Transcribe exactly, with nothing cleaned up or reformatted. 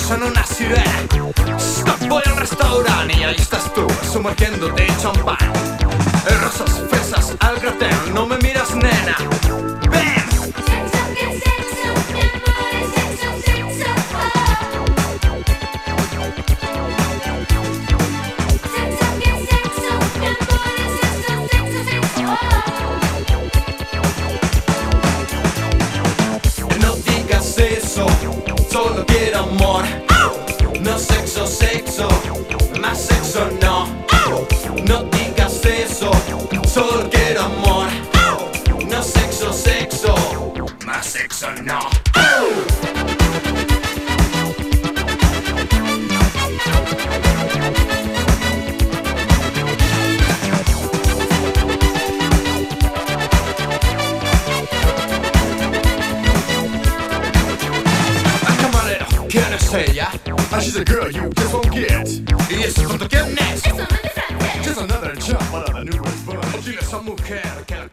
sexo en una sirena. Stop, voy al restaurante y ahí estás tú, sumergiéndote en champán. Rosas, fresas, al gratén, no me miras, nena. Ven. Sexo, que sexo, mi amor es sexo, sexo, oh. Sexo, que sexo, mi amor es sexo, sexo, sexo, oh. No digas eso, solo quiero amor. No sexo, sexo, más sexo no. No digas eso, solo quiero amor. No sexo, sexo, más sexo no. Camarero, ¿quién es ella? Ah, she's a girl you just won't get. ¿Y ese tonto quién es? eso no es de francés. Just another chump out of the newest bunch. Dile a esa mujer que la